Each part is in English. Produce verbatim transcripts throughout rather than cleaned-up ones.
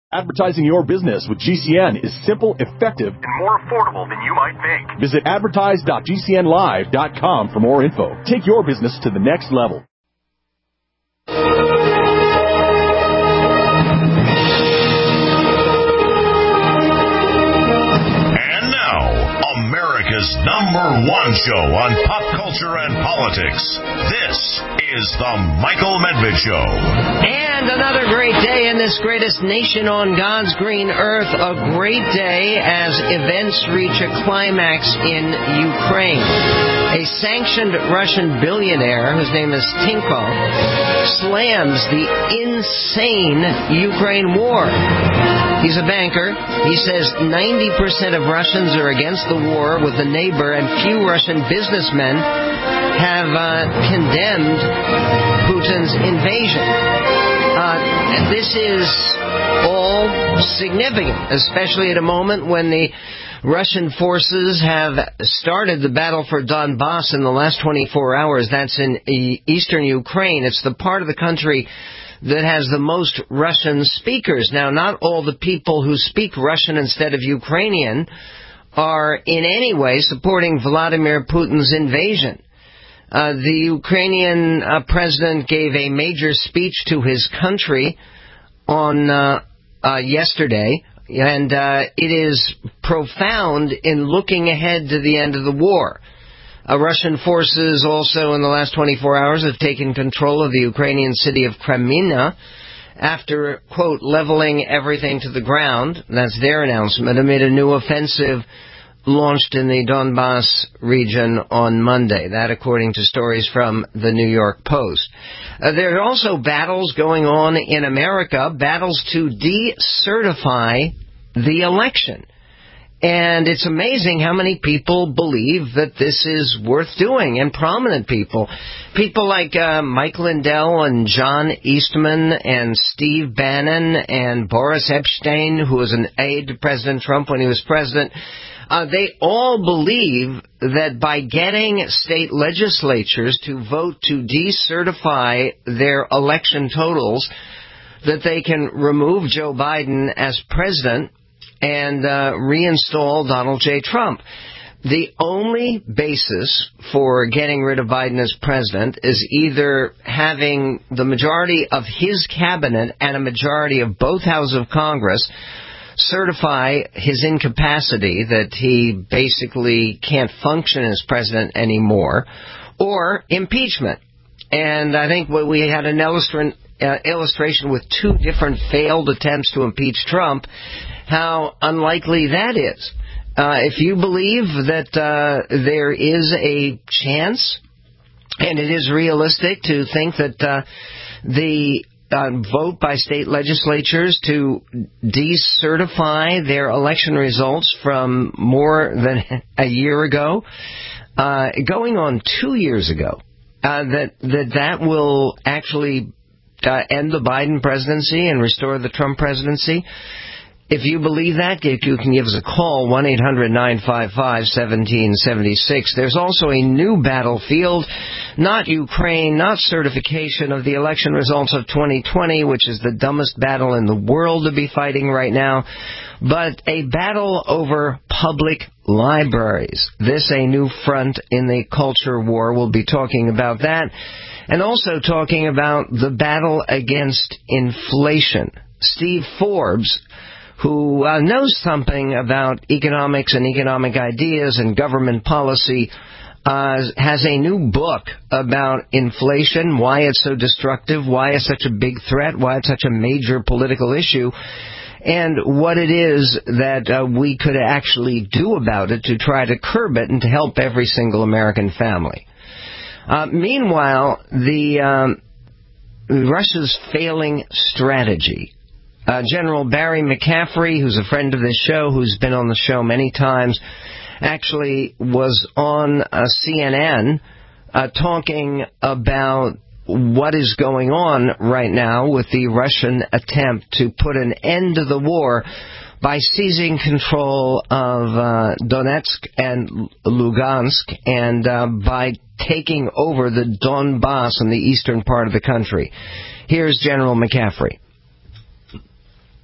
Advertising your business with G C N is simple, effective, and more affordable than you might think. Visit advertise dot g c n live dot com for more info. Take your business to the next level. And now, America's number one show on pop culture and politics. This is The Michael Medved Show. And another great day in this greatest nation on God's green earth. A great day as events reach a climax in Ukraine. A sanctioned Russian billionaire, whose name is Tinkov, slams the insane Ukraine war. He's a banker. He says ninety percent of Russians are against the war with the neighbor, and few Russian businessmen have uh, condemned Putin's invasion. Uh, this is all significant, especially at a moment when the Russian forces have started the battle for Donbass in the last twenty-four hours. That's in e- eastern Ukraine. It's the part of the country that has the most Russian speakers. Now, not all the people who speak Russian instead of Ukrainian are in any way supporting Vladimir Putin's invasion. Uh, the Ukrainian uh, president gave a major speech to his country on uh, uh, yesterday, and uh, it is profound in looking ahead to the end of the war. Uh, Russian forces also in the last twenty-four hours have taken control of the Ukrainian city of Kreminna after, quote, leveling everything to the ground. That's their announcement amid a new offensive launched in the Donbass region on Monday. That according to stories from the New York Post. Uh, there are also battles going on in America, battles to decertify the election. And it's amazing how many people believe that this is worth doing, and prominent people. People like uh, Mike Lindell and John Eastman and Steve Bannon and Boris Epshteyn, who was an aide to President Trump when he was president. Uh, they all believe that by getting state legislatures to vote to decertify their election totals, that they can remove Joe Biden as president and uh, reinstall Donald J. Trump. The only basis for getting rid of Biden as president is either having the majority of his cabinet and a majority of both houses of Congress certify his incapacity, that he basically can't function as president anymore, or impeachment. And I think we had an illustration, uh, illustration with two different failed attempts to impeach Trump, how unlikely that is. Uh, if you believe that uh, there is a chance, and it is realistic to think that uh, the uh, vote by state legislatures to decertify their election results from more than a year ago, uh, going on two years ago, uh, that that that will actually uh, end the Biden presidency and restore the Trump presidency. If you believe that, you can give us a call, one eight hundred nine five five one seven seven six. There's also a new battlefield, not Ukraine, not certification of the election results of twenty twenty, which is the dumbest battle in the world to be fighting right now, but a battle over public libraries. This a new front in the culture war. We'll be talking about that, and also talking about the battle against inflation. Steve Forbes, who uh, knows something about economics and economic ideas and government policy, uh, has a new book about inflation, why it's so destructive, why it's such a big threat, why it's such a major political issue, and what it is that uh, we could actually do about it to try to curb it and to help every single American family. Uh, meanwhile, the um, Russia's failing strategy. Uh, General Barry McCaffrey, who's a friend of this show, who's been on the show many times, actually was on uh, C N N uh, talking about what is going on right now with the Russian attempt to put an end to the war by seizing control of uh, Donetsk and Lugansk and uh, by taking over the Donbass in the eastern part of the country. Here's General McCaffrey.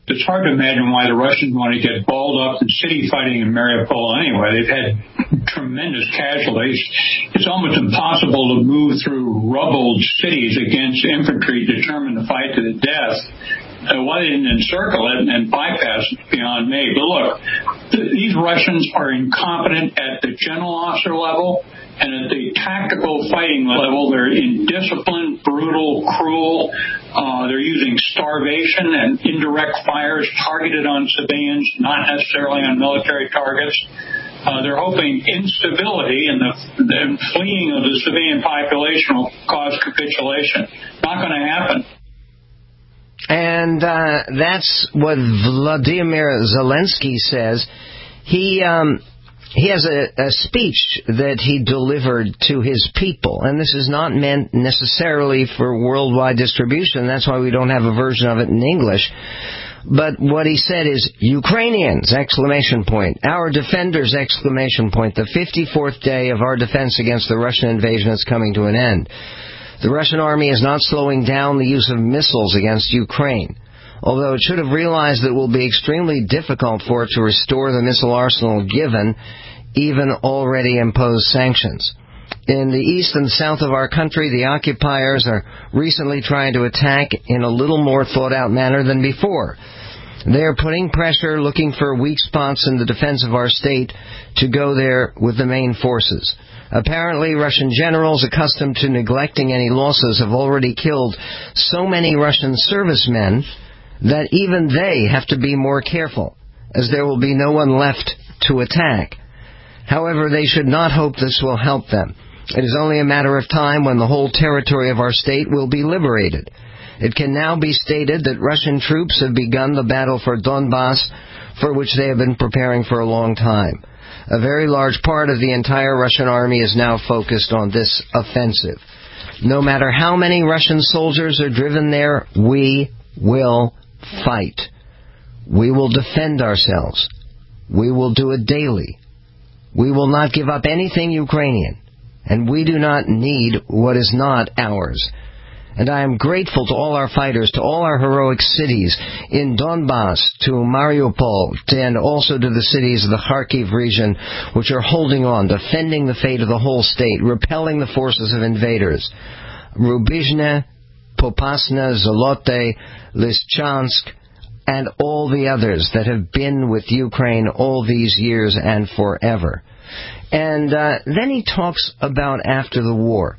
It's hard to imagine why the Russians want to get balled up in city fighting in Mariupol anyway. They've had tremendous casualties. It's almost impossible to move through rubbled cities against infantry determined to fight to the death. Uh, why they didn't encircle it and bypass it beyond me. But look, th- these Russians are incompetent at the general officer level, and at the tactical fighting level, they're indisciplined, brutal, cruel. Uh, they're using starvation and indirect fires targeted on civilians, not necessarily on military targets. Uh, they're hoping instability and the, the fleeing of the civilian population will cause capitulation. Not going to happen. And uh, that's what Vladimir Zelensky says. He um, he has a, a speech that he delivered to his people, and this is not meant necessarily for worldwide distribution. That's why we don't have a version of it in English. But what he said is, Ukrainians, exclamation point, our defenders, exclamation point, the fifty-fourth day of our defense against the Russian invasion is coming to an end. The Russian army is not slowing down the use of missiles against Ukraine, although it should have realized that it will be extremely difficult for it to restore the missile arsenal given even already imposed sanctions. In the east and south of our country, the occupiers are recently trying to attack in a little more thought-out manner than before. They are putting pressure, looking for weak spots in the defense of our state to go there with the main forces. Apparently, Russian generals accustomed to neglecting any losses have already killed so many Russian servicemen that even they have to be more careful, as there will be no one left to attack. However, they should not hope this will help them. It is only a matter of time when the whole territory of our state will be liberated. It can now be stated that Russian troops have begun the battle for Donbass, for which they have been preparing for a long time. A very large part of the entire Russian army is now focused on this offensive. No matter how many Russian soldiers are driven there, we will fight. We will defend ourselves. We will do it daily. We will not give up anything Ukrainian, and we do not need what is not ours. And I am grateful to all our fighters, to all our heroic cities in Donbass, to Mariupol, and also to the cities of the Kharkiv region, which are holding on, defending the fate of the whole state, repelling the forces of invaders. Rubizhne, Popasna, Zolote, Lysychansk, and all the others that have been with Ukraine all these years and forever. And uh, then he talks about after the war.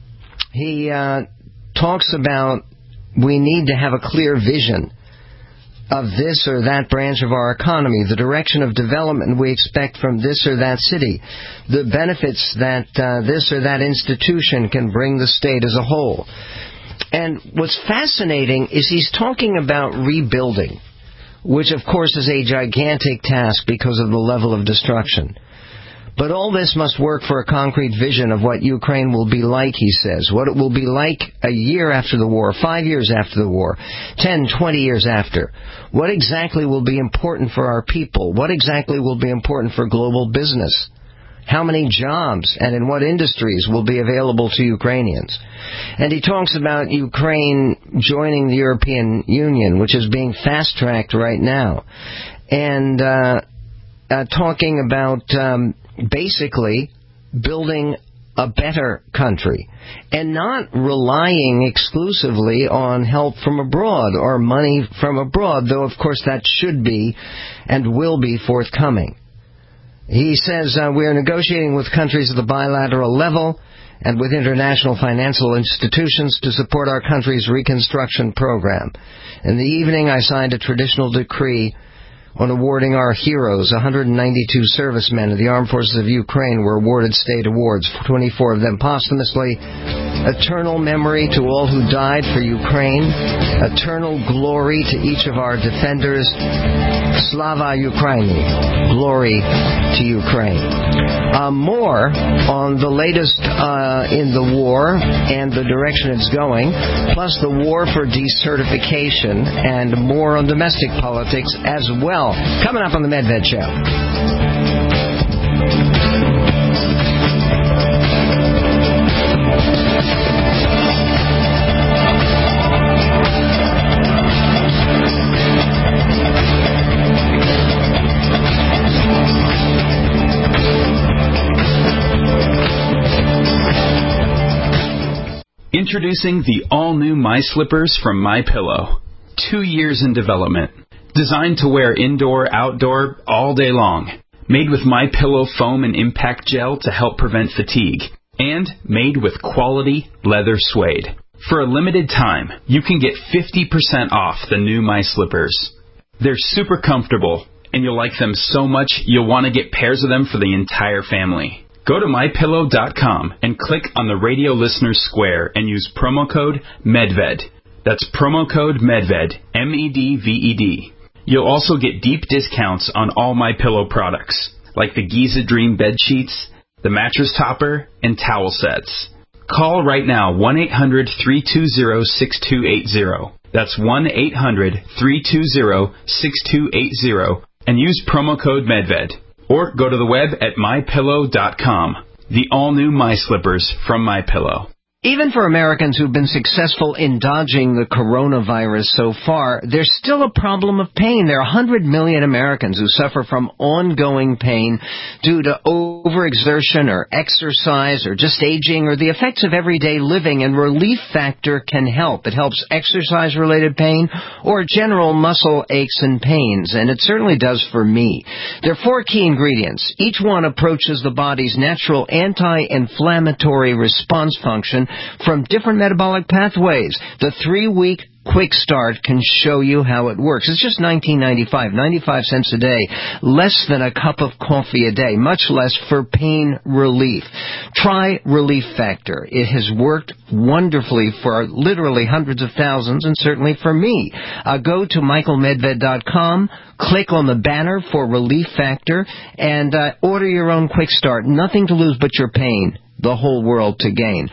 He uh, talks about we need to have a clear vision of this or that branch of our economy, the direction of development we expect from this or that city, the benefits that uh, this or that institution can bring the state as a whole. And what's fascinating is he's talking about rebuilding, which of course is a gigantic task because of the level of destruction. But all this must work for a concrete vision of what Ukraine will be like, he says. What it will be like a year after the war, five years after the war, ten, twenty years after. What exactly will be important for our people? What exactly will be important for global business? How many jobs and in what industries will be available to Ukrainians? And he talks about Ukraine joining the European Union, which is being fast-tracked right now. And uh, uh, talking about um, basically building a better country and not relying exclusively on help from abroad or money from abroad, though of course that should be and will be forthcoming. He says uh, we are negotiating with countries at the bilateral level and with international financial institutions to support our country's reconstruction program. In the evening, I signed a traditional decree on awarding our heroes. one hundred ninety-two servicemen of the Armed Forces of Ukraine were awarded state awards, twenty-four of them posthumously. Eternal memory to all who died for Ukraine. Eternal glory to each of our defenders. Slava Ukraini. Glory to Ukraine. Uh, more on the latest uh, in the war and the direction it's going, plus the war for decertification and more on domestic politics as well. Coming up on the MedVed Show. Introducing the all-new My Slippers from MyPillow. Two years in development. Designed to wear indoor, outdoor, all day long. Made with MyPillow foam and impact gel to help prevent fatigue. And made with quality leather suede. For a limited time, you can get fifty percent off the new My Slippers. They're super comfortable, and you'll like them so much you'll want to get pairs of them for the entire family. Go to my pillow dot com and click on the radio listeners square and use promo code MEDVED. That's promo code MEDVED, M E D V E D. You'll also get deep discounts on all MyPillow products, like the Giza Dream bed sheets, the mattress topper, and towel sets. Call right now, one eight hundred, three two zero, six two eight zero. That's one eight hundred, three two zero, six two eight zero, and use promo code MEDVED. Or go to the web at my pillow dot com. The all-new My Slippers from MyPillow. Even for Americans who've been successful in dodging the coronavirus so far, there's still a problem of pain. There are one hundred million Americans who suffer from ongoing pain due to overexertion or exercise or just aging or the effects of everyday living, and Relief Factor can help. It helps exercise-related pain or general muscle aches and pains, and it certainly does for me. There are four key ingredients. Each one approaches the body's natural anti-inflammatory response function from different metabolic pathways. The three-week Quick Start can show you how it works. It's just nineteen ninety-five, ninety-five cents a day, less than a cup of coffee a day, much less for pain relief. Try Relief Factor. It has worked wonderfully for literally hundreds of thousands, and certainly for me. Uh, go to michael medved dot com, click on the banner for Relief Factor, and uh, order your own Quick Start. Nothing to lose but your pain. The whole world to gain.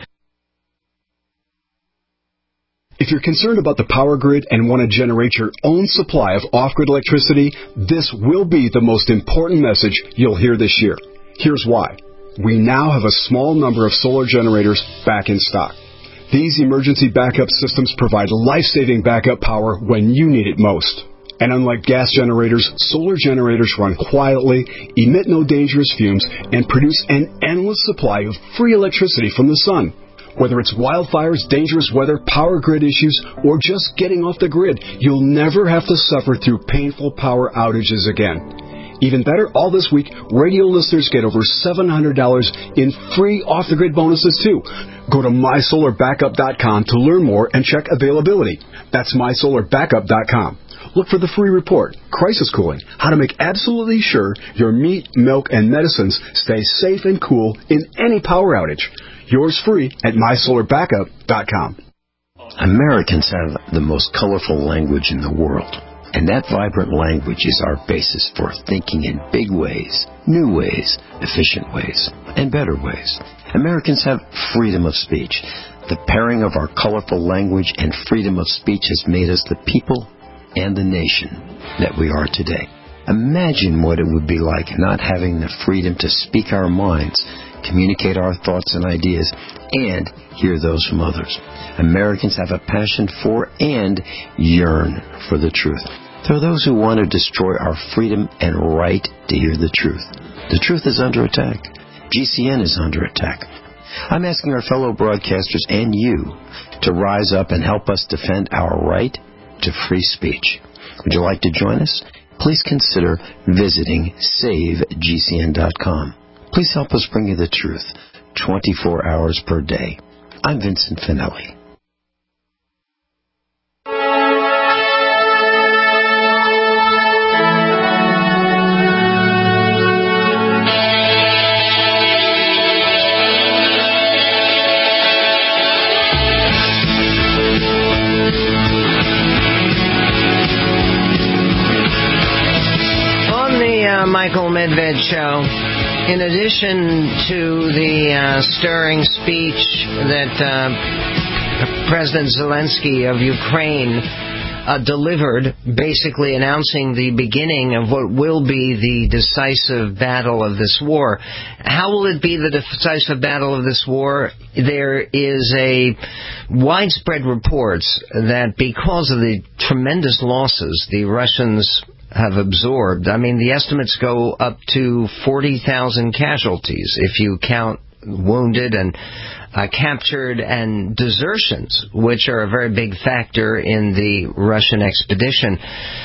If you're concerned about the power grid and want to generate your own supply of off-grid electricity, this will be the most important message you'll hear this year. Here's why. We now have a small number of solar generators back in stock. These emergency backup systems provide life-saving backup power when you need it most. And unlike gas generators, solar generators run quietly, emit no dangerous fumes, and produce an endless supply of free electricity from the sun. Whether it's wildfires, dangerous weather, power grid issues, or just getting off the grid, you'll never have to suffer through painful power outages again. Even better, all this week, radio listeners get over seven hundred dollars in free off-the-grid bonuses, too. Go to my solar backup dot com to learn more and check availability. That's my solar backup dot com. Look for the free report, Crisis Cooling, how to make absolutely sure your meat, milk, and medicines stay safe and cool in any power outage. Yours free at my solar backup dot com. Americans have the most colorful language in the world, and that vibrant language is our basis for thinking in big ways, new ways, efficient ways, and better ways. Americans have freedom of speech. The pairing of our colorful language and freedom of speech has made us the people and the nation that we are today. Imagine what it would be like not having the freedom to speak our minds, communicate our thoughts and ideas, and hear those from others. Americans have a passion for and yearn for the truth. There are those who want to destroy our freedom and right to hear the truth. The truth is under attack. G C N is under attack. I'm asking our fellow broadcasters and you to rise up and help us defend our right to free speech. Would you like to join us? Please consider visiting save G C N dot com. Please help us bring you the truth twenty-four hours per day. I'm Vincent Finelli. On the uh, Michael Medved Show, in addition to the uh, stirring speech that uh, President Zelensky of Ukraine uh, delivered, basically announcing the beginning of what will be the decisive battle of this war. How will it be the decisive battle of this war? There is a widespread reports that because of the tremendous losses the Russians have absorbed, I mean, the estimates go up to forty thousand casualties if you count wounded and uh, captured, and desertions, which are a very big factor in the Russian expedition.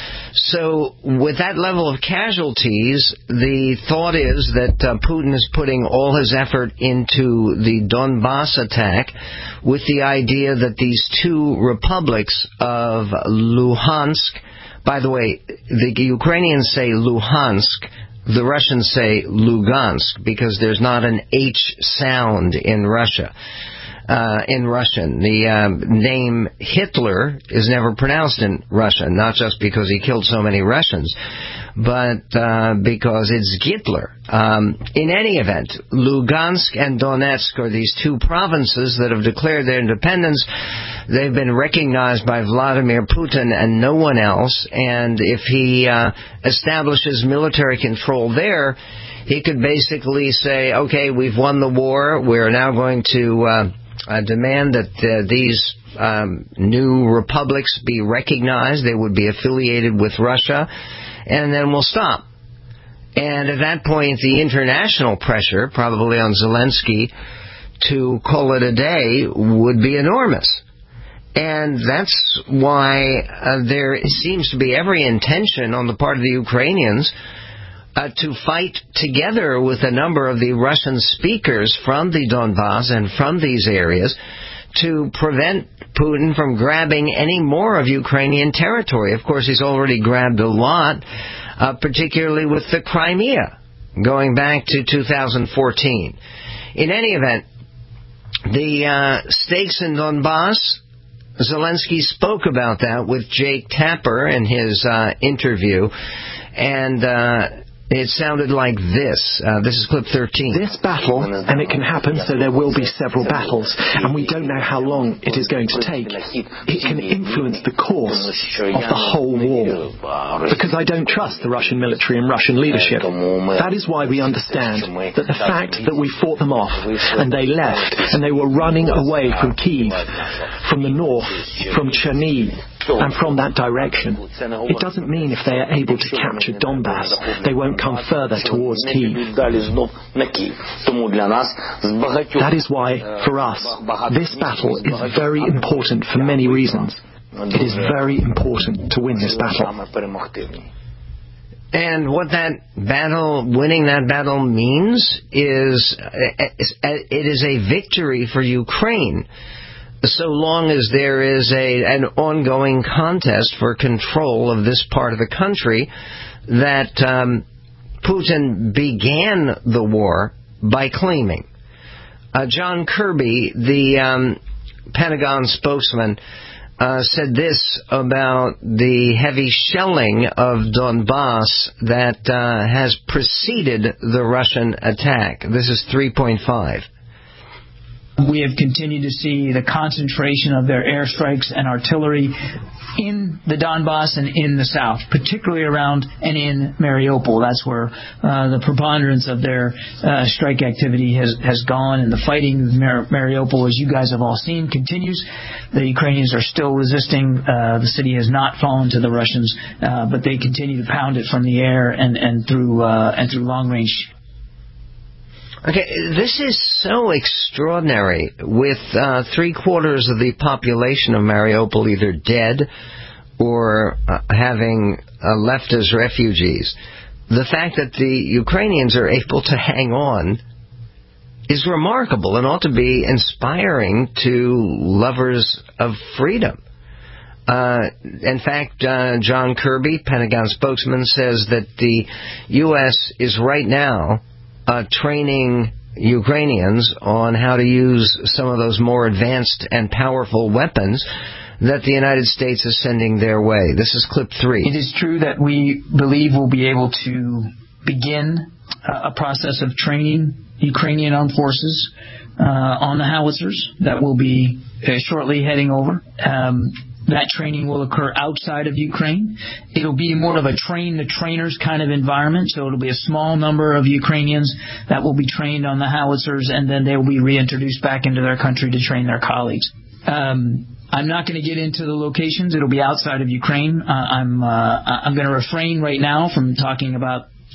So with that level of casualties, the thought is that uh, Putin is putting all his effort into the Donbass attack with the idea that these two republics of Luhansk, by the way, the Ukrainians say Luhansk, the Russians say Lugansk, because there's not an H sound in Russia. Uh, in Russian. The um, name Hitler is never pronounced in Russian, not just because he killed so many Russians, but uh, because it's Hitler. Um, in any event, Lugansk and Donetsk are these two provinces that have declared their independence. They've been recognized by Vladimir Putin and no one else, and if he uh, establishes military control there, he could basically say, okay, we've won the war, we're now going to uh, Uh, demand that uh, these um, new republics be recognized, they would be affiliated with Russia, and then we'll stop. And at that point, the international pressure, probably on Zelensky, to call it a day would be enormous. And that's why uh, there seems to be every intention on the part of the Ukrainians Uh, to fight together with a number of the Russian speakers from the Donbass and from these areas to prevent Putin from grabbing any more of Ukrainian territory. Of course, he's already grabbed a lot, uh, particularly with the Crimea, going back to two thousand fourteen. In any event, the uh, stakes in Donbass, Zelensky spoke about that with Jake Tapper in his uh, interview, and uh it sounded like this. Uh, this is clip thirteen. This battle, and it can happen, so there will be several battles, and we don't know how long it is going to take. It can influence the course of the whole war, because I don't trust the Russian military and Russian leadership. That is why we understand that the fact that we fought them off, and they left, and they were running away from Kyiv, from the north, from Chernihiv, and from that direction. It doesn't mean if they are able to capture Donbass, they won't come further towards Kyiv. That is why, for us, this battle is very important for many reasons. It is very important to win this battle. And what that battle, winning that battle means is, it is a victory for Ukraine, so long as there is a an ongoing contest for control of this part of the country that um, Putin began the war by claiming. Uh, John Kirby, the um, Pentagon spokesman, uh, said this about the heavy shelling of Donbass that uh, has preceded the Russian attack. This is three point five. We have continued to see the concentration of their airstrikes and artillery in the Donbass and in the south, particularly around and in Mariupol. That's where uh, the preponderance of their uh, strike activity has, has gone, and the fighting in Mar- Mariupol, as you guys have all seen, continues. The Ukrainians are still resisting. Uh, the city has not fallen to the Russians, uh, but they continue to pound it from the air and, and through uh, and through long-range. Okay, this is so extraordinary, with uh, three-quarters of the population of Mariupol either dead or uh, having uh, left as refugees. The fact that the Ukrainians are able to hang on is remarkable and ought to be inspiring to lovers of freedom. Uh, in fact, uh, John Kirby, Pentagon spokesman, says that the U S is right now Uh, training Ukrainians on how to use some of those more advanced and powerful weapons that the United States is sending their way. This is clip three. It is true that we believe we'll be able to begin uh, a process of training Ukrainian armed forces uh, on the howitzers that will be uh, shortly heading over. Um, That training will occur outside of Ukraine. It'll be more of a train-the-trainers kind of environment, so it'll be a small number of Ukrainians that will be trained on the howitzers, and then they will be reintroduced back into their country to train their colleagues. Um, I'm not going to get into the locations. It'll be outside of Ukraine. Uh, I'm uh, I'm going to refrain right now from talking about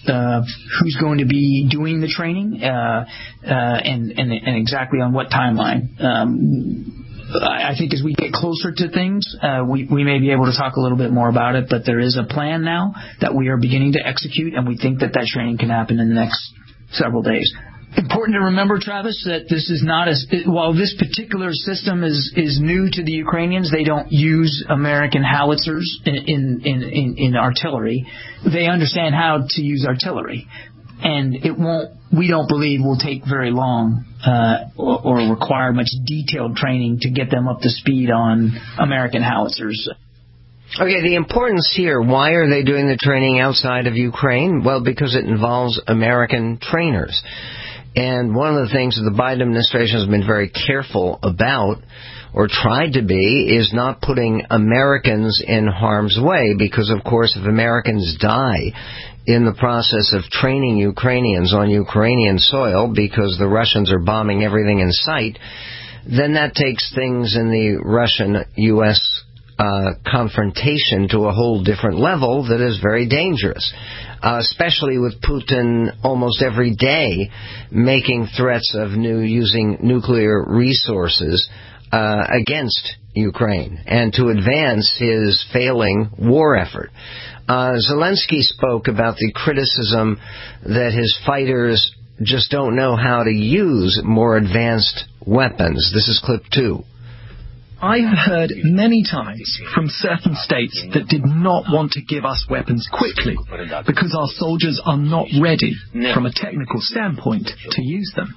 uh, who's going to be doing the training uh, uh, and, and and exactly on what timeline. Um, I think as we get closer to things, uh, we, we may be able to talk a little bit more about it, but there is a plan now that we are beginning to execute, and we think that that training can happen in the next several days. Important to remember, Travis, that this is not as, while this particular system is, is new to the Ukrainians, they don't use American howitzers in, in, in, in artillery. They understand how to use artillery. And it won't, we don't believe will take very long uh, or, or require much detailed training to get them up to speed on American howitzers. Okay, the importance here, why are they doing the training outside of Ukraine? Well, because it involves American trainers. And one of the things that the Biden administration has been very careful about, or tried to be, is not putting Americans in harm's way, because, of course, if Americans die in the process of training Ukrainians on Ukrainian soil because the Russians are bombing everything in sight, then that takes things in the Russian-U S uh, confrontation to a whole different level that is very dangerous, uh, especially with Putin almost every day making threats of new using nuclear resources uh, against Ukraine and to advance his failing war effort. Uh, Zelensky spoke about the criticism that his fighters just don't know how to use more advanced weapons. This is clip two. I've heard many times from certain states that did not want to give us weapons quickly because our soldiers are not ready from a technical standpoint to use them.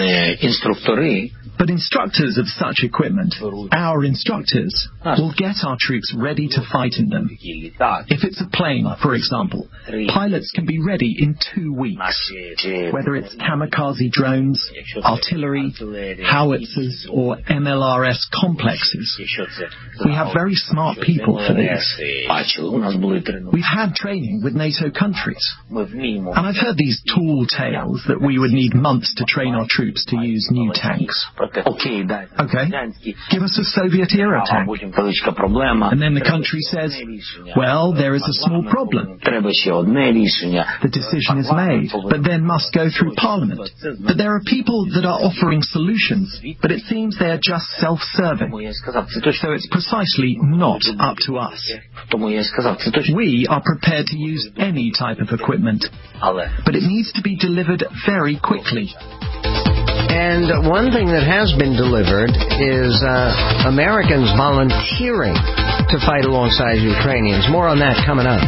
But instructors of such equipment, our instructors, will get our troops ready to fight in them. If it's a plane, for example, pilots can be ready in two weeks. Whether it's kamikaze drones, artillery, howitzers, or M L R S complexes, we have very smart people for these. We've had training with NATO countries, and I've heard these tall tales that we would need months to train our troops to use new tanks. Okay, give us a Soviet-era tank. And then the country says, well, there is a small problem. The decision is made, but then must go through Parliament. But there are people that are offering solutions, but it seems they are just self-serving. So it's precisely not up to us. We are prepared to use any type of equipment, but it needs to be delivered very quickly. And one thing that has been delivered is uh, Americans volunteering to fight alongside Ukrainians. More on that coming up.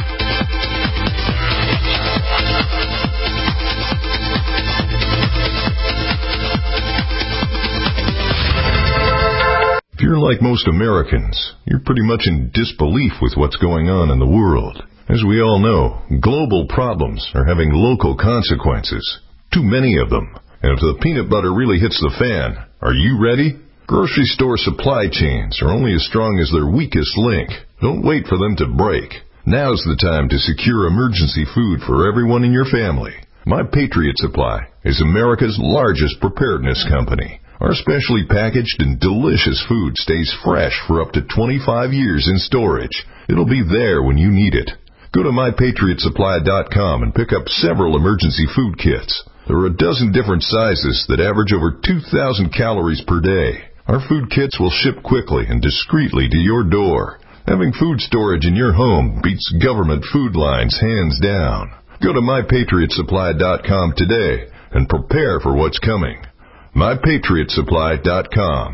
If you're like most Americans, you're pretty much in disbelief with what's going on in the world. As we all know, global problems are having local consequences. Too many of them. And if the peanut butter really hits the fan, are you ready? Grocery store supply chains are only as strong as their weakest link. Don't wait for them to break. Now's the time to secure emergency food for everyone in your family. My Patriot Supply is America's largest preparedness company. Our specially packaged and delicious food stays fresh for up to twenty-five years in storage. It'll be there when you need it. Go to my patriot supply dot com and pick up several emergency food kits. There are a dozen different sizes that average over two thousand calories per day. Our food kits will ship quickly and discreetly to your door. Having food storage in your home beats government food lines hands down. Go to my patriot supply dot com today and prepare for what's coming. my patriot supply dot com.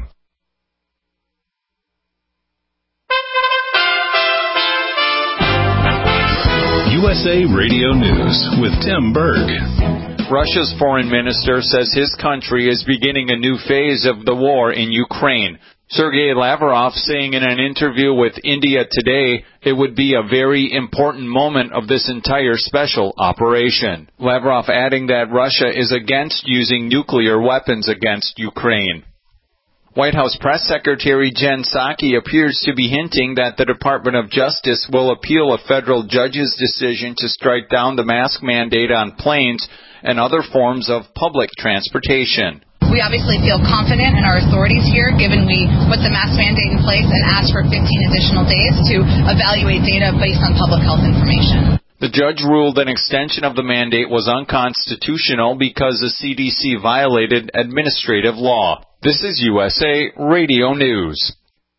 U S A Radio News with Tim Berg. Russia's foreign minister says his country is beginning a new phase of the war in Ukraine. Sergei Lavrov saying in an interview with India Today it would be a very important moment of this entire special operation. Lavrov adding that Russia is against using nuclear weapons against Ukraine. White House Press Secretary Jen Psaki appears to be hinting that the Department of Justice will appeal a federal judge's decision to strike down the mask mandate on planes and other forms of public transportation. We obviously feel confident in our authorities here, given we put the mask mandate in place and asked for fifteen additional days to evaluate data based on public health information. The The judge ruled an extension of the mandate was unconstitutional because the C D C violated administrative law. This is U S A Radio News.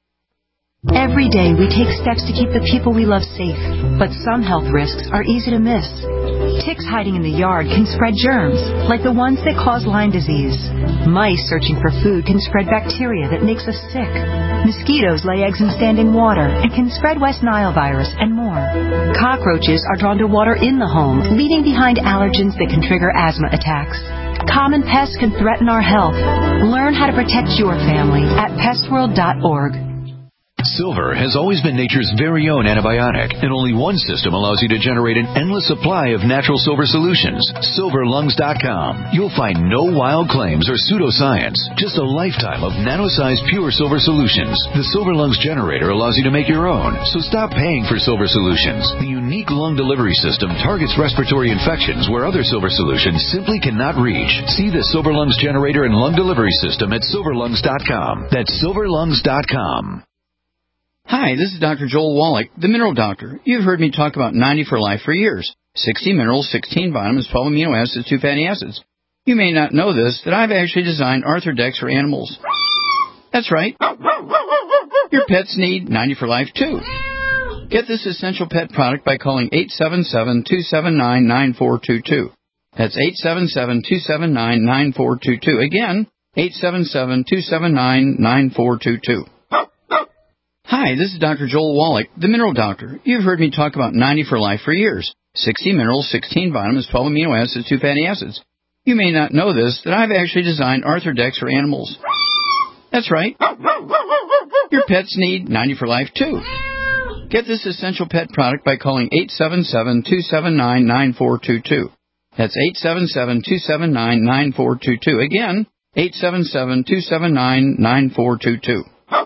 Every day we take steps to keep the people we love safe, but some health risks are easy to miss. Ticks hiding in the yard can spread germs, like the ones that cause Lyme disease. Mice searching for food can spread bacteria that makes us sick. Mosquitoes lay eggs in standing water and can spread West Nile virus and more. Cockroaches are drawn to water in the home, leaving behind allergens that can trigger asthma attacks. Common pests can threaten our health. Learn how to protect your family at pest world dot org. Silver has always been nature's very own antibiotic, and only one system allows you to generate an endless supply of natural silver solutions. silver lungs dot com. You'll find no wild claims or pseudoscience, just a lifetime of nano-sized pure silver solutions. The Silver Lungs generator allows you to make your own, so stop paying for silver solutions. The unique lung delivery system targets respiratory infections where other silver solutions simply cannot reach. See the Silver Lungs generator and lung delivery system at silver lungs dot com. That's silver lungs dot com. Hi, this is Doctor Joel Wallach, the Mineral Doctor. You've heard me talk about ninety for Life for years. sixty minerals, sixteen vitamins, twelve amino acids, two fatty acids. You may not know this, that I've actually designed Arthrodex for animals. That's right. Your pets need ninety for Life, too. Get this essential pet product by calling eight seven seven, two seven nine, nine four two two. That's eight seven seven, two seven nine, nine four two two. Again, eight seven seven, two seven nine, nine four two two. Hi, this is Doctor Joel Wallach, the Mineral Doctor. You've heard me talk about ninety for Life for years. sixty minerals, sixteen vitamins, twelve amino acids, two fatty acids. You may not know this, that I've actually designed Arthrodex for animals. That's right. Your pets need ninety for Life, too. Get this essential pet product by calling eight seven seven, two seven nine, nine four two two. That's eight seven seven, two seven nine, nine four two two. Again, eight seven seven, two seven nine, nine four two two.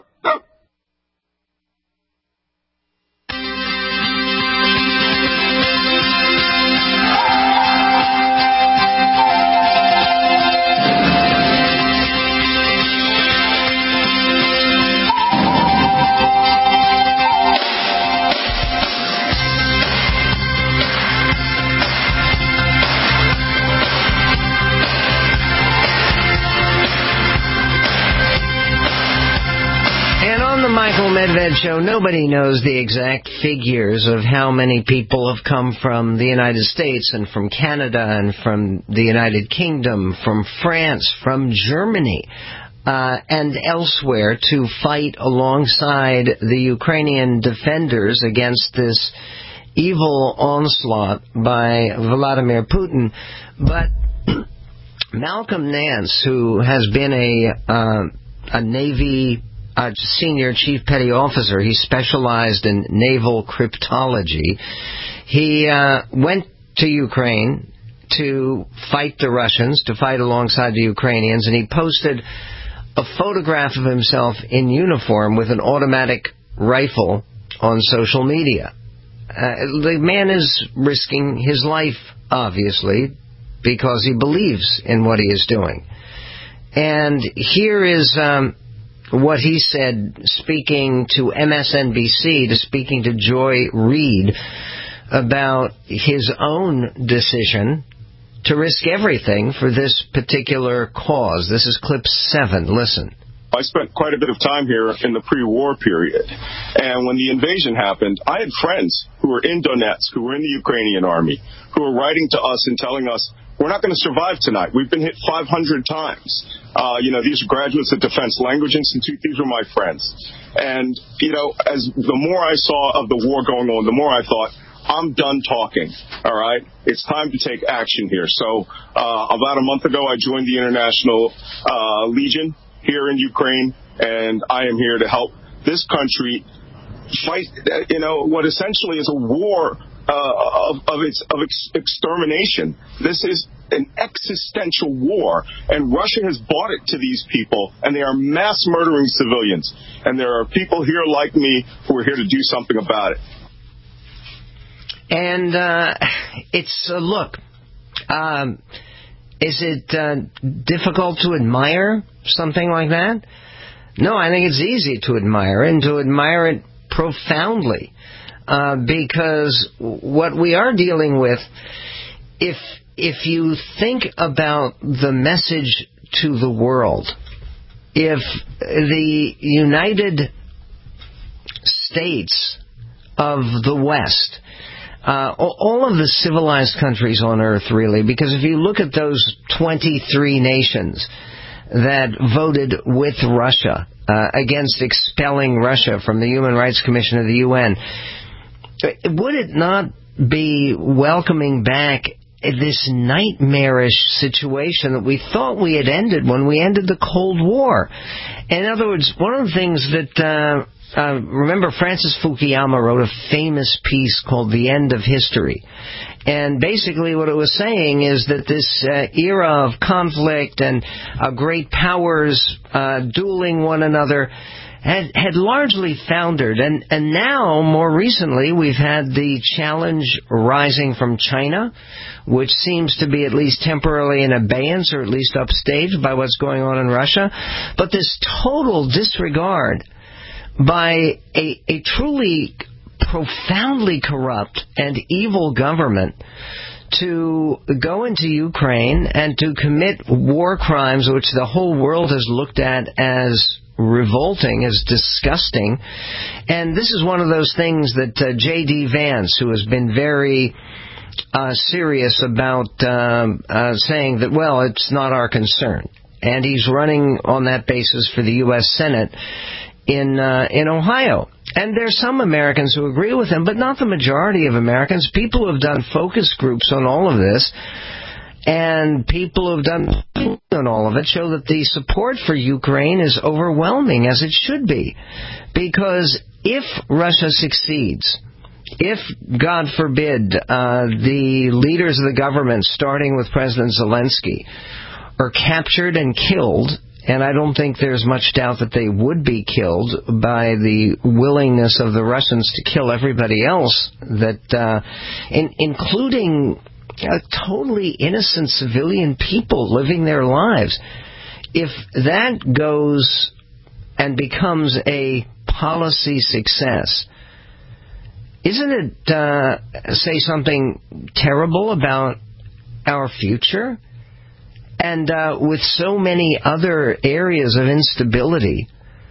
Michael Medved Show. Nobody knows the exact figures of how many people have come from the United States and from Canada and from the United Kingdom, from France, from Germany, uh, and elsewhere to fight alongside the Ukrainian defenders against this evil onslaught by Vladimir Putin. But Malcolm Nance, who has been a uh, a Navy a senior chief petty officer. He specialized in naval cryptology. He uh, went to Ukraine to fight the Russians, to fight alongside the Ukrainians, and he posted a photograph of himself in uniform with an automatic rifle on social media. Uh, the man is risking his life, obviously, because he believes in what he is doing. And here is Um, what he said, speaking to M S N B C, to speaking to Joy Reid about his own decision to risk everything for this particular cause. This is clip seven. Listen. I spent quite a bit of time here in the pre-war period. And when the invasion happened, I had friends who were in Donetsk, who were in the Ukrainian army, who were writing to us and telling us, we're not going to survive tonight. We've been hit five hundred times. Uh, you know, these are graduates at Defense Language Institute. These were my friends. And, you know, as the more I saw of the war going on, the more I thought, I'm done talking, all right? It's time to take action here. So uh, about a month ago, I joined the International uh, Legion here in Ukraine, and I am here to help this country fight, you know, what essentially is a war uh, of, of its of ex- extermination. This is an existential war, and Russia has bought it to these people, and they are mass murdering civilians. And there are people here like me who are here to do something about it. And uh, it's, uh, look, um, is it uh, difficult to admire something like that? No, I think it's easy to admire, and to admire it profoundly. uh, because what we are dealing with, if if you think about the message to the world, if the United States of the West, uh, all of the civilized countries on earth, really, because if you look at those twenty-three nations that voted with Russia uh, against expelling Russia from the Human Rights Commission of the U N, would it not be welcoming back this nightmarish situation that we thought we had ended when we ended the Cold War? In other words, one of the things that, uh, uh, remember Francis Fukuyama wrote a famous piece called The End of History. And basically what it was saying is that this uh, era of conflict and uh, great powers uh, dueling one another had, had largely foundered. And, and now, more recently, we've had the challenge rising from China, which seems to be at least temporarily in abeyance, or at least upstaged by what's going on in Russia. But this total disregard by a, a truly profoundly corrupt and evil government to go into Ukraine and to commit war crimes which the whole world has looked at as revolting, as disgusting. And this is one of those things that uh, J D. Vance, who has been very uh, serious about um, uh, saying that, well, it's not our concern. And he's running on that basis for the U S Senate in uh, in Ohio. And there's some Americans who agree with him, but not the majority of Americans. People who have done focus groups on all of this, and people who have done on all of it, show that the support for Ukraine is overwhelming, as it should be. Because if Russia succeeds, if, God forbid, uh, the leaders of the government, starting with President Zelensky, are captured and killed, and I don't think there's much doubt that they would be killed by the willingness of the Russians to kill everybody else, that uh, in, including uh, totally innocent civilian people living their lives. If that goes and becomes a policy success, isn't it uh, say something terrible about our future? And uh, with so many other areas of instability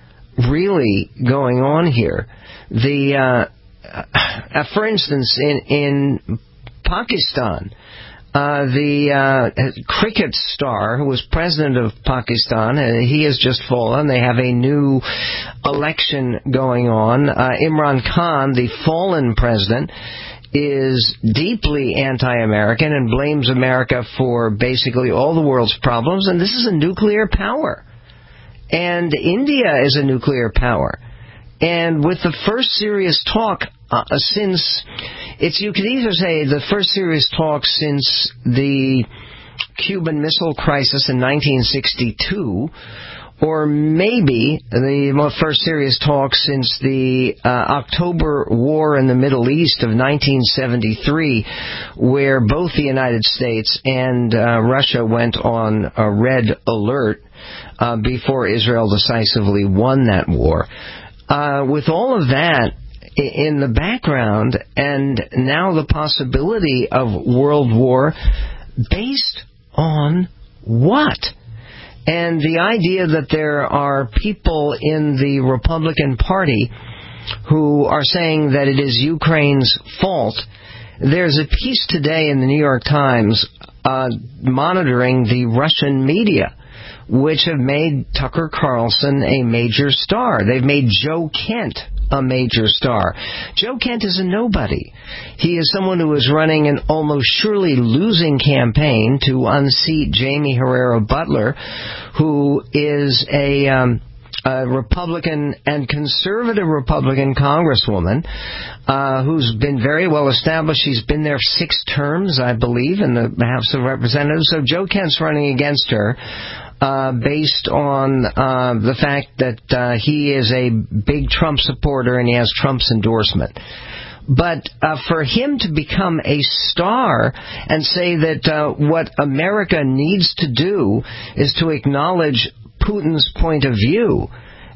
really going on here, the uh, uh, for instance, in in Pakistan, uh, the uh, cricket star who was president of Pakistan, uh, he has just fallen. They have a new election going on. Uh, Imran Khan, the fallen president, is deeply anti-American and blames America for basically all the world's problems, and this is a nuclear power. And India is a nuclear power. And with the first serious talk uh, since, it's you could either say the first serious talk since the Cuban Missile Crisis in nineteen sixty-two, or maybe the first serious talk since the uh, October War in the Middle East of nineteen seventy-three, where both the United States and uh, Russia went on a red alert uh, before Israel decisively won that war. Uh, with all of that in the background, and now the possibility of world war, based on what? And the idea that there are people in the Republican Party who are saying that it is Ukraine's fault. There's a piece today in the New York Times uh, monitoring the Russian media, which have made Tucker Carlson a major star. They've made Joe Kent a major star. Joe Kent is a nobody. He is someone who is running an almost surely losing campaign to unseat Jamie Herrera Butler, who is a, um, a Republican and conservative Republican congresswoman uh, who's been very well established. She's been there six terms, I believe, in the House of Representatives. So Joe Kent's running against her. Uh, based on uh, the fact that uh, he is a big Trump supporter and he has Trump's endorsement. But uh, for him to become a star and say that uh, what America needs to do is to acknowledge Putin's point of view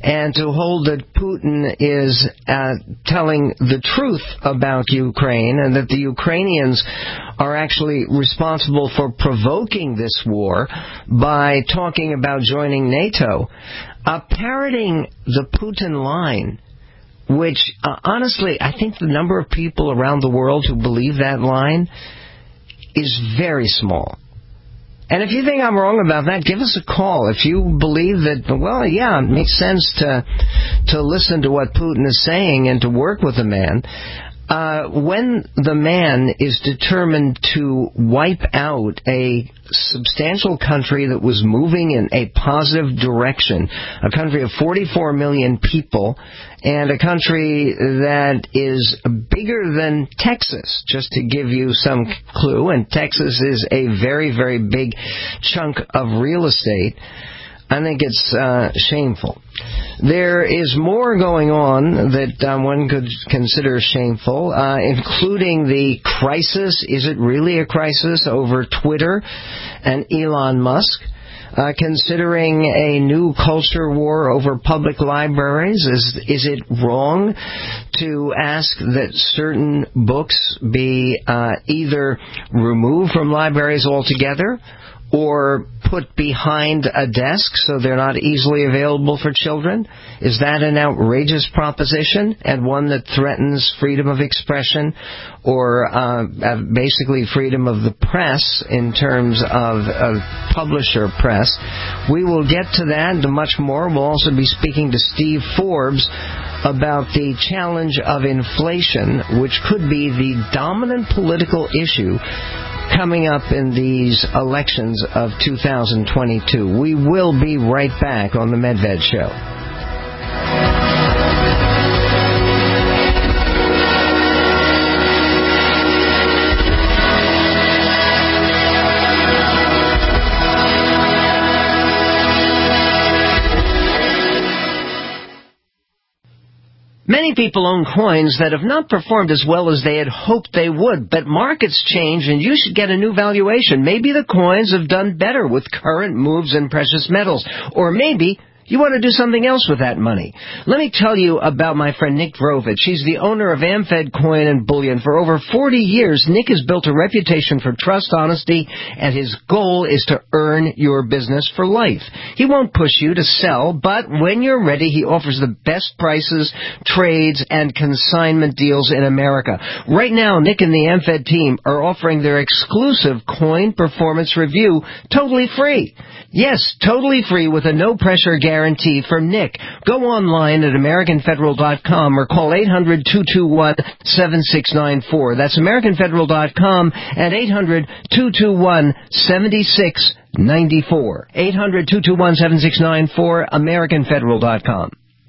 and to hold that Putin is uh, telling the truth about Ukraine and that the Ukrainians are actually responsible for provoking this war by talking about joining NATO, uh, parroting the Putin line, which, uh, honestly, I think the number of people around the world who believe that line is very small. And if you think I'm wrong about that, give us a call. If you believe that, well, yeah, it makes sense to to listen to what Putin is saying and to work with the man. Uh, when the man is determined to wipe out a substantial country that was moving in a positive direction, a country of forty-four million people, and a country that is bigger than Texas, just to give you some clue, and Texas is a very, very big chunk of real estate, I think it's uh, shameful. There is more going on that uh, one could consider shameful, uh, including the crisis, is it really a crisis, over Twitter and Elon Musk, uh, considering a new culture war over public libraries. Is, is it wrong to ask that certain books be uh, either removed from libraries altogether or put behind a desk so they're not easily available for children? Is that an outrageous proposition and one that threatens freedom of expression or uh, basically freedom of the press in terms of, of publisher press? We will get to that and to much more. We'll also be speaking to Steve Forbes about the challenge of inflation, which could be the dominant political issue coming up in these elections of two thousand twenty-two. We will be right back on the Medved Show. Many people own coins that have not performed as well as they had hoped they would, but markets change and you should get a new valuation. Maybe the coins have done better with current moves in precious metals, or maybe you want to do something else with that money. Let me tell you about my friend Nick Vrovich. He's the owner of AmFed Coin and Bullion. For over forty years, Nick has built a reputation for trust, honesty, and his goal is to earn your business for life. He won't push you to sell, but when you're ready, he offers the best prices, trades, and consignment deals in America. Right now, Nick and the AmFed team are offering their exclusive coin performance review totally free. Yes, totally free with a no-pressure guarantee from Nick. Go online at American Federal dot com or call eight hundred, two two one, seven six nine four. That's American Federal dot com and eight hundred, two two one, seven six nine four. eight hundred, two two one, seven six nine four, American Federal dot com.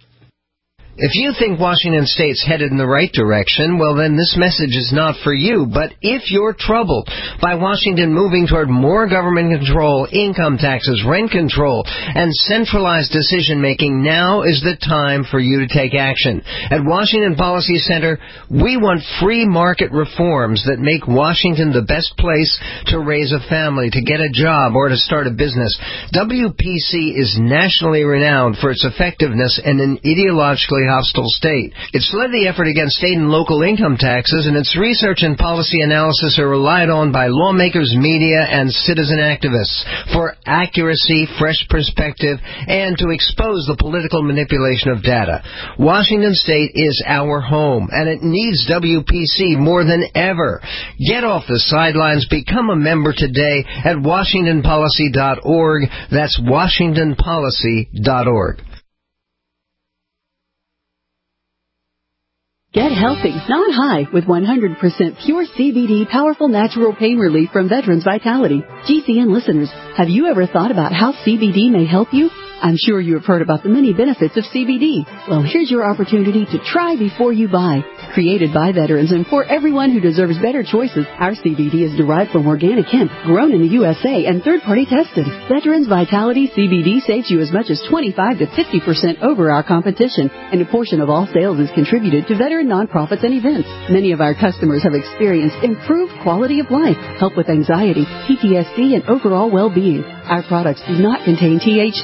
If you think Washington State's headed in the right direction, well, then this message is not for you. But if you're troubled by Washington moving toward more government control, income taxes, rent control, and centralized decision-making, now is the time for you to take action. At Washington Policy Center, we want free market reforms that make Washington the best place to raise a family, to get a job, or to start a business. W P C is nationally renowned for its effectiveness in an ideologically hostile state. It's led the effort against state and local income taxes, and its research and policy analysis are relied on by lawmakers, media, and citizen activists for accuracy, fresh perspective, and to expose the political manipulation of data. Washington State is our home, and it needs W P C more than ever. Get off the sidelines. Become a member today at washington policy dot org. That's washington policy dot org. Get healthy, not high, with one hundred percent pure C B D powerful natural pain relief from Veterans Vitality. G C N listeners, have you ever thought about how C B D may help you? I'm sure you have heard about the many benefits of C B D. Well, here's your opportunity to try before you buy. Created by veterans and for everyone who deserves better choices, our C B D is derived from organic hemp, grown in the U S A, and third-party tested. Veterans Vitality C B D saves you as much as twenty-five to fifty percent over our competition, and a portion of all sales is contributed to veteran nonprofits and events. Many of our customers have experienced improved quality of life, help with anxiety, P T S D, and overall well-being. Our products do not contain T H C.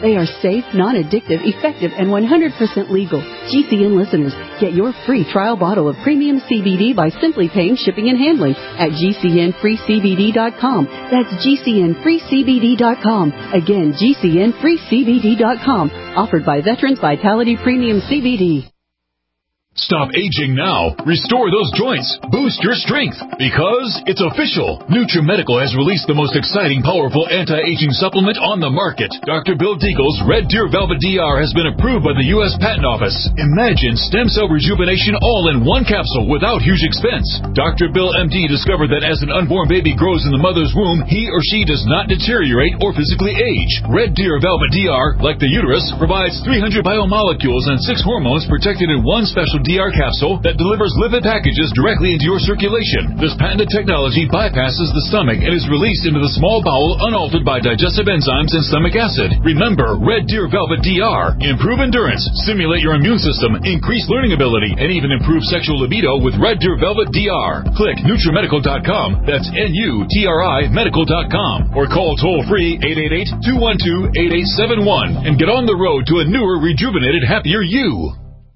They are safe, non-addictive, effective, and one hundred percent legal. G C N listeners, get your free trial bottle of premium C B D by simply paying shipping and handling at G C N free C B D dot com. That's G C N free C B D dot com. Again, G C N free C B D dot com. Offered by Veterans Vitality Premium C B D. Stop aging now. Restore those joints. Boost your strength. Because it's official. NutriMedical has released the most exciting, powerful anti-aging supplement on the market. Doctor Bill Deagle's Red Deer Velvet D R has been approved by the U S Patent Office. Imagine stem cell rejuvenation all in one capsule without huge expense. Doctor Bill M D discovered that as an unborn baby grows in the mother's womb, he or she does not deteriorate or physically age. Red Deer Velvet D R, like the uterus, provides three hundred biomolecules and six hormones protected in one special D R capsule that delivers lipid packages directly into your circulation. This patented technology bypasses the stomach and is released into the small bowel unaltered by digestive enzymes and stomach acid. Remember, Red Deer Velvet D R. Improve endurance, stimulate your immune system, increase learning ability, and even improve sexual libido with Red Deer Velvet D R. Click NutriMedical dot com. That's N U T R I medical dot com. Or call toll-free eight eight eight, two one two, eight eight seven one and get on the road to a newer, rejuvenated, happier you.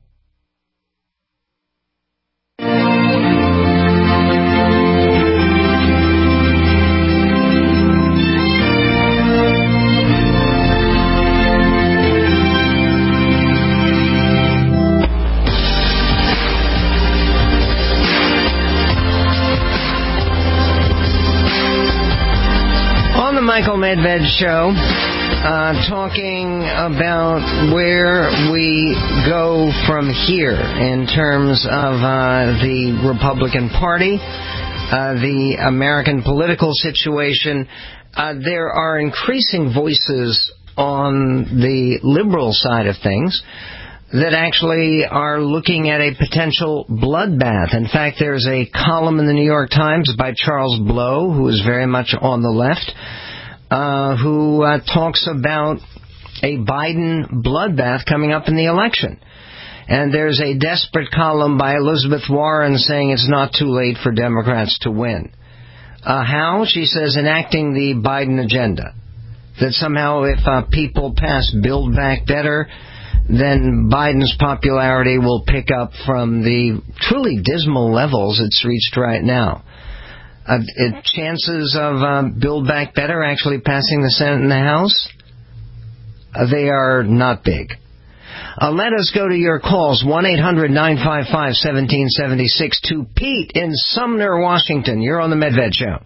Michael Medved Show, uh, talking about where we go from here in terms of uh, the Republican Party, uh, the American political situation. Uh, there are increasing voices on the liberal side of things that actually are looking at a potential bloodbath. In fact, there's a column in the New York Times by Charles Blow, who is very much on the left, Uh, who uh, talks about a Biden bloodbath coming up in the election. And there's a desperate column by Elizabeth Warren saying it's not too late for Democrats to win. Uh, how? She says enacting the Biden agenda. That somehow if uh, people pass Build Back Better, then Biden's popularity will pick up from the truly dismal levels it's reached right now. Uh, it, chances of uh, Build Back Better actually passing the Senate and the House, uh, they are not big. Uh, let us go to your calls, one eight hundred nine five five one seven seven six to Pete in Sumner, Washington. You're on the Medved Show.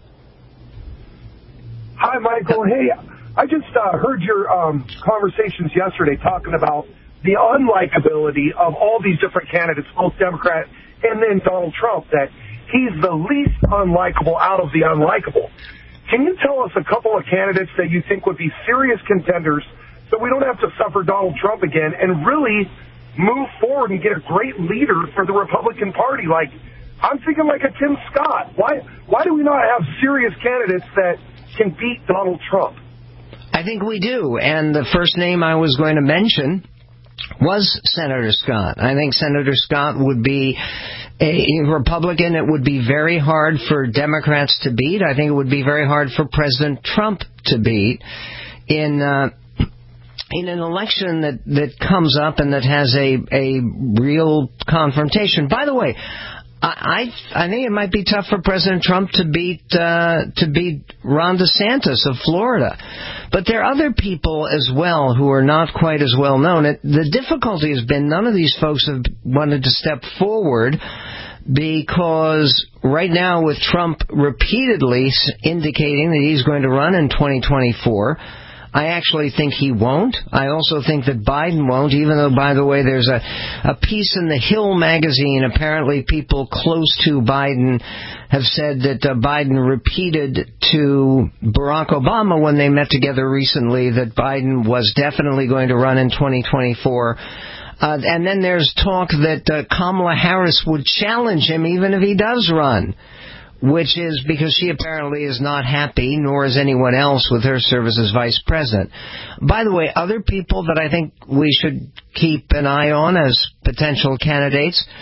Hi, Michael. Hey, I just uh, heard your um, conversations yesterday talking about the unlikability of all these different candidates, both Democrat and then Donald Trump, that he's the least unlikable out of the unlikable. Can you tell us a couple of candidates that you think would be serious contenders so we don't have to suffer Donald Trump again and really move forward and get a great leader for the Republican Party? Like, I'm thinking like a Tim Scott. Why, why do we not have serious candidates that can beat Donald Trump? I think we do. And the first name I was going to mention was Senator Scott. I think Senator Scott would be a Republican. It would be very hard for Democrats to beat. I think it would be very hard for President Trump to beat in uh, in an election that, that comes up and that has a, a real confrontation. By the way, I, I I think it might be tough for President Trump to beat uh, to beat Ron DeSantis of Florida. But there are other people as well who are not quite as well known. It, the difficulty has been none of these folks have wanted to step forward because right now with Trump repeatedly indicating that he's going to run in twenty twenty-four, I actually think he won't. I also think that Biden won't, even though, by the way, there's a, a piece in the Hill magazine. Apparently people close to Biden have said that uh, Biden repeated to Barack Obama when they met together recently that Biden was definitely going to run in twenty twenty-four. Uh, and then there's talk that uh, Kamala Harris would challenge him even if he does run, which is because she apparently is not happy, nor is anyone else, with her service as vice president. By the way, other people that I think we should keep an eye on as potential candidates,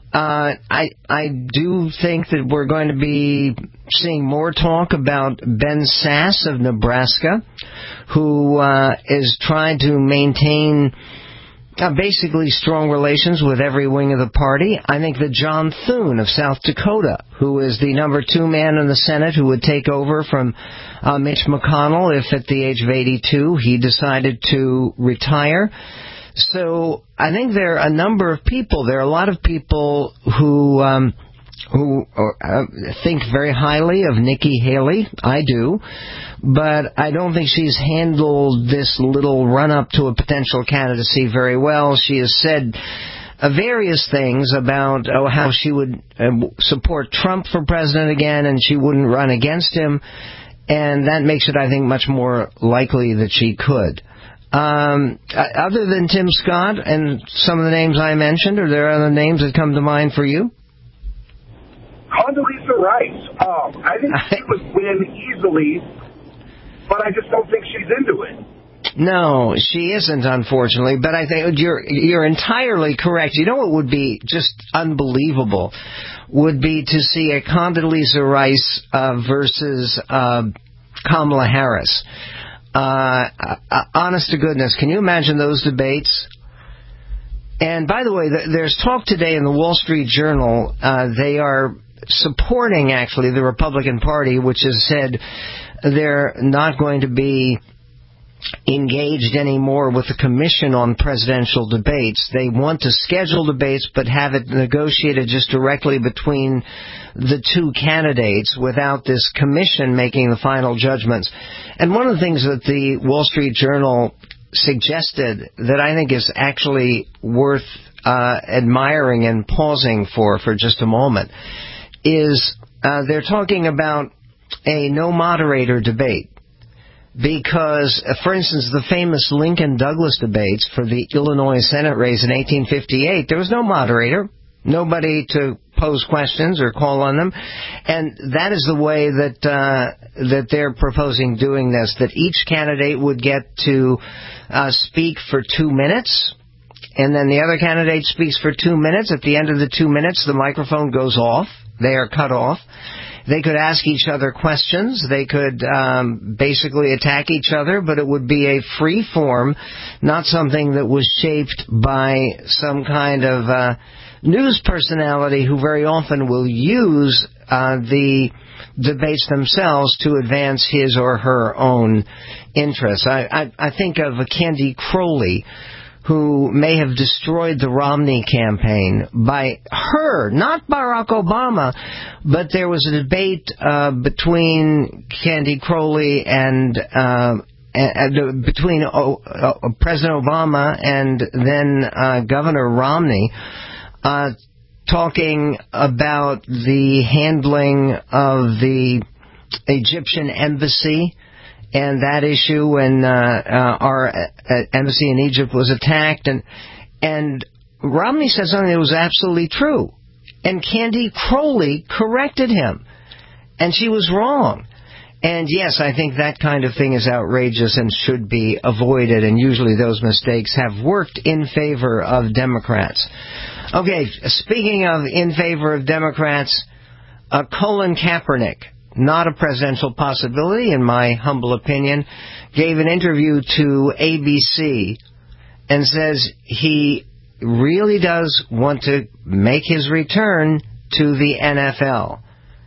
Uh, I I do think that we're going to be seeing more talk about Ben Sasse of Nebraska, who uh, is trying to maintain uh, basically strong relations with every wing of the party. I think that John Thune of South Dakota, who is the number two man in the Senate who would take over from uh, Mitch McConnell if at the age of eighty-two he decided to retire. So I think there are a number of people. There are a lot of people who um, who uh, think very highly of Nikki Haley. I do. But I don't think she's handled this little run-up to a potential candidacy very well. She has said uh, various things about oh, how she would uh, support Trump for president again and she wouldn't run against him. And that makes it, I think, much more likely that she could. Um, other than Tim Scott and some of the names I mentioned, are there other names that come to mind for you? Condoleezza Rice. Um, I think she would win easily, but I just don't think she's into it. No, she isn't, unfortunately, but I think you're you're entirely correct. You know what would be just unbelievable would be to see a Condoleezza Rice uh, versus uh, Kamala Harris. Uh, uh, honest to goodness, can you imagine those debates? And by the way, th- there's talk today in the Wall Street Journal. Uh, they are supporting, actually, the Republican Party, which has said they're not going to be engaged anymore with the Commission on Presidential Debates. They want to schedule debates but have it negotiated just directly between the two candidates without this commission making the final judgments. And one of the things that the Wall Street Journal suggested that I think is actually worth uh, admiring and pausing for for just a moment is uh, they're talking about a no moderator debate. Because, uh, for instance, the famous Lincoln-Douglas debates for the Illinois Senate race in eighteen fifty-eight, there was no moderator, nobody to pose questions or call on them. And that is the way that uh, that they're proposing doing this, that each candidate would get to uh, speak for two minutes, and then the other candidate speaks for two minutes. At the end of the two minutes, the microphone goes off. They are cut off. They could ask each other questions. They could um, basically attack each other, but it would be a free form, not something that was shaped by some kind of uh, news personality who very often will use uh, the debates themselves to advance his or her own interests. I, I, I think of Candy Crowley, who may have destroyed the Romney campaign by her, not Barack Obama, but there was a debate uh, between Candy Crowley and uh, uh, between uh, uh, President Obama and then uh, Governor Romney, uh, talking about the handling of the Egyptian embassy and that issue when uh, uh, our uh, embassy in Egypt was attacked. And and Romney said something that was absolutely true. And Candy Crowley corrected him. And she was wrong. And yes, I think that kind of thing is outrageous and should be avoided. And usually those mistakes have worked in favor of Democrats. Okay, speaking of in favor of Democrats, uh, Colin Kaepernick, not a presidential possibility, in my humble opinion, gave an interview to A B C and says he really does want to make his return to the N F L,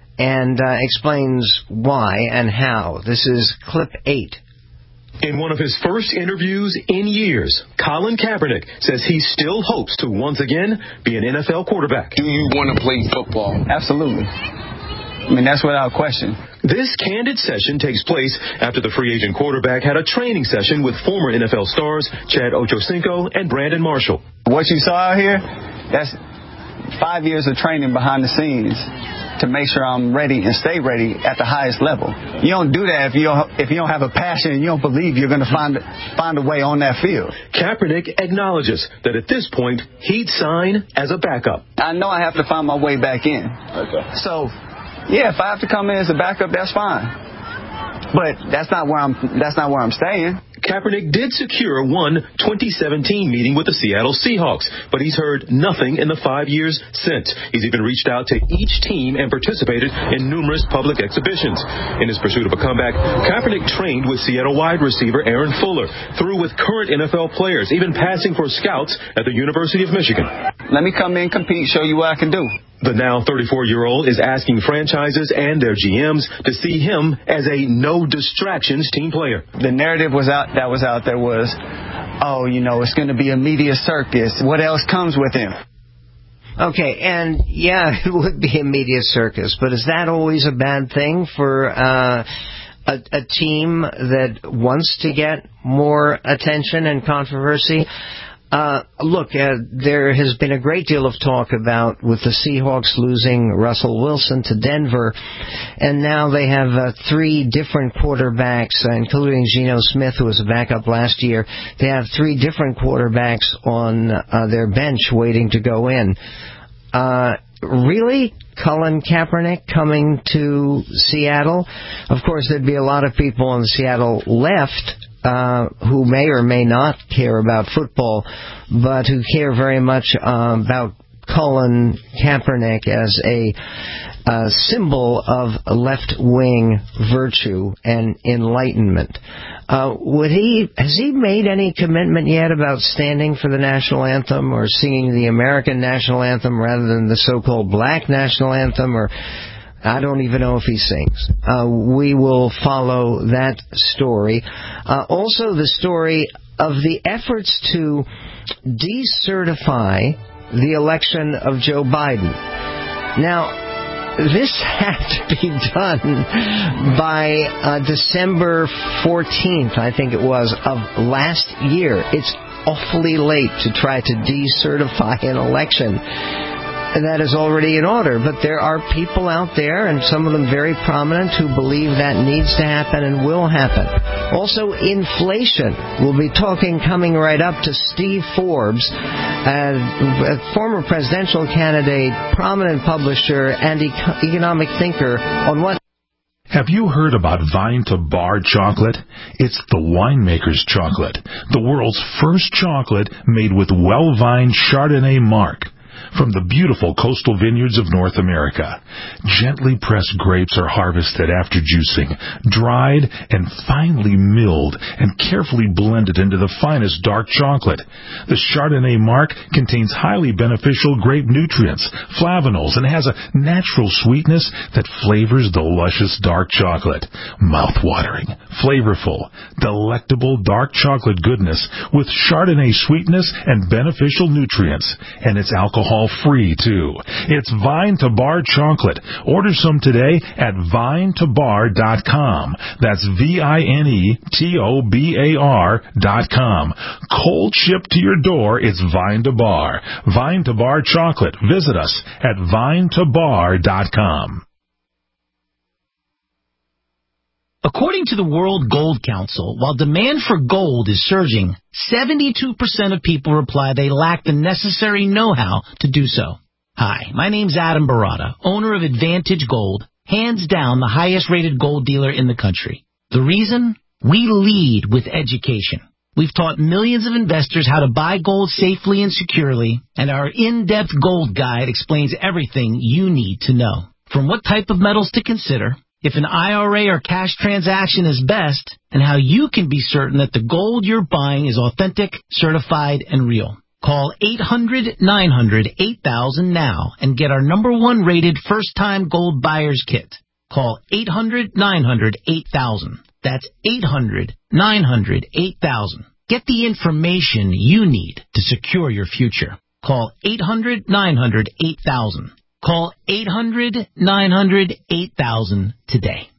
and uh, explains why and how. This is clip eight. In one of his first interviews in years, Colin Kaepernick says he still hopes to once again be an N F L quarterback. Do you want to play football? Absolutely. I mean, that's without question. This candid session takes place after the free agent quarterback had a training session with former N F L stars Chad Ochocinco and Brandon Marshall. What you saw out here, that's five years of training behind the scenes to make sure I'm ready and stay ready at the highest level. You don't do that if you don't, if you don't have a passion and you don't believe you're going to find find a way on that field. Kaepernick acknowledges that at this point he'd sign as a backup. I know I have to find my way back in. Okay. So, yeah, if I have to come in as a backup, that's fine. But that's not where I'm. That's not where I'm staying. Kaepernick did secure one twenty seventeen meeting with the Seattle Seahawks, but he's heard nothing in the five years since. He's even reached out to each team and participated in numerous public exhibitions. In his pursuit of a comeback, Kaepernick trained with Seattle wide receiver Aaron Fuller, through with current N F L players, even passing for scouts at the University of Michigan. Let me come in, compete, show you what I can do. The now thirty-four-year-old is asking franchises and their G Ms to see him as a no-distractions team player. The narrative was out that was out there was, oh, you know, it's going to be a media circus. What else comes with him? Okay, and yeah, it would be a media circus, but is that always a bad thing for uh, a, a team that wants to get more attention and controversy? Uh, look, uh, there has been a great deal of talk about with the Seahawks losing Russell Wilson to Denver, and now they have uh, three different quarterbacks, uh, including Geno Smith, who was a backup last year. They have three different quarterbacks on uh, their bench waiting to go in. Uh, really? Colin Kaepernick coming to Seattle? Of course, there'd be a lot of people on the Seattle left Uh, who may or may not care about football, but who care very much uh, about Colin Kaepernick as a uh, symbol of left-wing virtue and enlightenment. Uh, would he has he made any commitment yet about standing for the national anthem or singing the American national anthem rather than the so-called black national anthem? Or I don't even know if he sings. Uh, we will follow that story. Uh, also, the story of the efforts to decertify the election of Joe Biden. Now, this had to be done by uh, December fourteenth, I think it was, of last year. It's awfully late to try to decertify an election that is already in order, but there are people out there, and some of them very prominent, who believe that needs to happen and will happen. Also, inflation. We'll be talking coming right up to Steve Forbes, uh, a former presidential candidate, prominent publisher, and eco- economic thinker on what. Have you heard about Vine to Bar chocolate? It's the winemaker's chocolate, the world's first chocolate made with well-vined Chardonnay marc. From the beautiful coastal vineyards of North America, gently pressed grapes are harvested after juicing, dried and finely milled and carefully blended into the finest dark chocolate. The Chardonnay marc contains highly beneficial grape nutrients, flavanols, and has a natural sweetness that flavors the luscious dark chocolate. Mouth-watering, flavorful, delectable dark chocolate goodness with Chardonnay sweetness and beneficial nutrients, and it's alcohol free too. It's Vine to Bar chocolate. Order some today at vine to bar dot com. That's V I N E T O B A R dot com. Cold shipped to your door, it's Vine to Bar. Vine to Bar chocolate. Visit us at vine to bar dot com. According to the World Gold Council, while demand for gold is surging, seventy-two percent of people reply they lack the necessary know-how to do so. Hi, my name's Adam Barata, owner of Advantage Gold, hands down the highest-rated gold dealer in the country. The reason? We lead with education. We've taught millions of investors how to buy gold safely and securely, and our in-depth gold guide explains everything you need to know. From what type of metals to consider, if an I R A or cash transaction is best, and how you can be certain that the gold you're buying is authentic, certified, and real. Call eight hundred nine hundred eight thousand now and get our number one rated first-time gold buyer's kit. Call eight hundred nine hundred eight thousand. That's eight hundred nine hundred eight thousand. Get the information you need to secure your future. Call eight hundred nine hundred eight thousand. Call eight hundred nine hundred eight thousand today.